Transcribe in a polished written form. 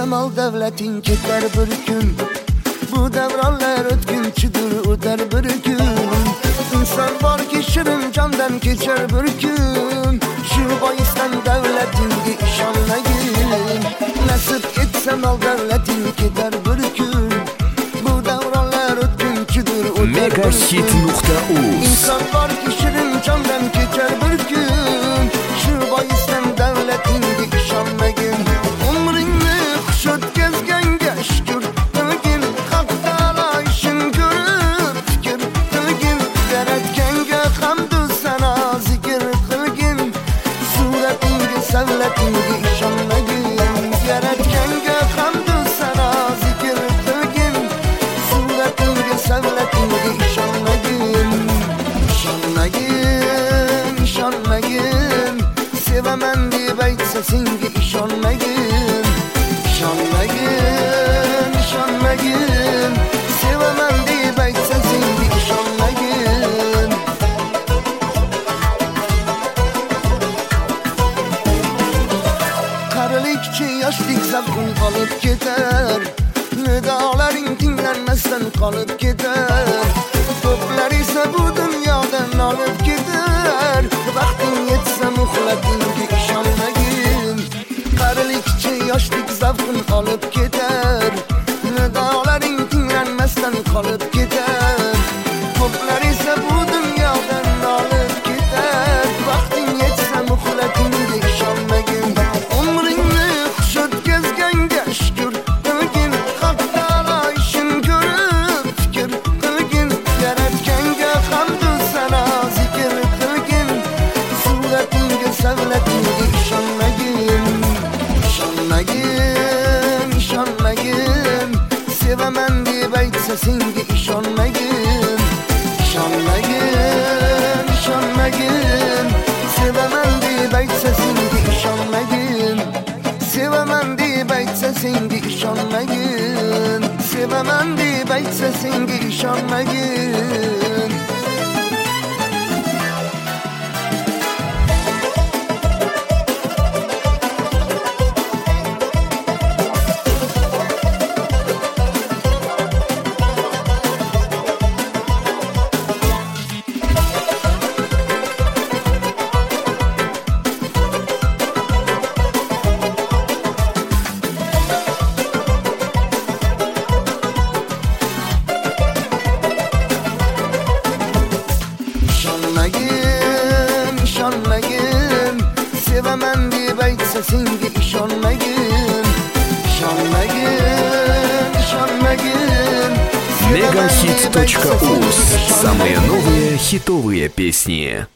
mal devletin keter bir gün. Bu devranlar ötgünçüdür, öter bir gün. İnsan var ki şirin candan geçer bir gün. Şu bayisten devletin işanlayın. Nasip etse mal devletin keter bir gün. Bu devranlar ötgünçüdür, öter bir gün. Megahit.uz. İnsan var ki şirin candan geçer bir gün. Şu bayisten devletin işanlayın. Umrini kuşat gezgenge şükür. Tılgin hakkala işin görüp fikir. Tılgin yaratgenge hamdü sana zikir. Tılgin suretinge sevletinge işanlayın. Yaratgenge hamdü sana zikir. Tılgin suretinge sevletinge işanlayın. İşanlayın, işanlayın. Sevemen diye beyt sesinge işanlayın. İşanlayın, işanlayın. Sevemen diye beyt sesinge işanlayın. Karılıkçı yaşlık zavkın kalıp gider. Nidaların dinlenmezsen kalıp gider. Toplar ise bu dünyadan alıp gider. Vaktin yetse muhlatinge işanlayın. Karılıkçı yaşlık zavkın alıp gider. Nidaların dinlenmezsen kalıp gider. Toplar ise bu dünyadan alıp gider. Vaktin yetse muhlatinge işanlayın. Umrini kuşat gezgenge şükür. Tılgin hakkala işin görüp fikir. Tılgin yaratkenge hamdü sana zikir. Tılgin suretinge sevletinge işanlayın. İşanlayın, işanlayın. Sevemen diye beyt sesinge işanlayın. İşanlayın, işanlayın. Sevemen diye beyt sesinge işanlayın. Sevemen diye beyt sesinge işanlayın. Sevemen diye beyt sesinge işanlayın. İşanlayın, işanlayın. Sevemen diye beyt sesinge işanlayın. İşanlayın, işanlayın. Megahit.uz. Самые новые хитовые песни.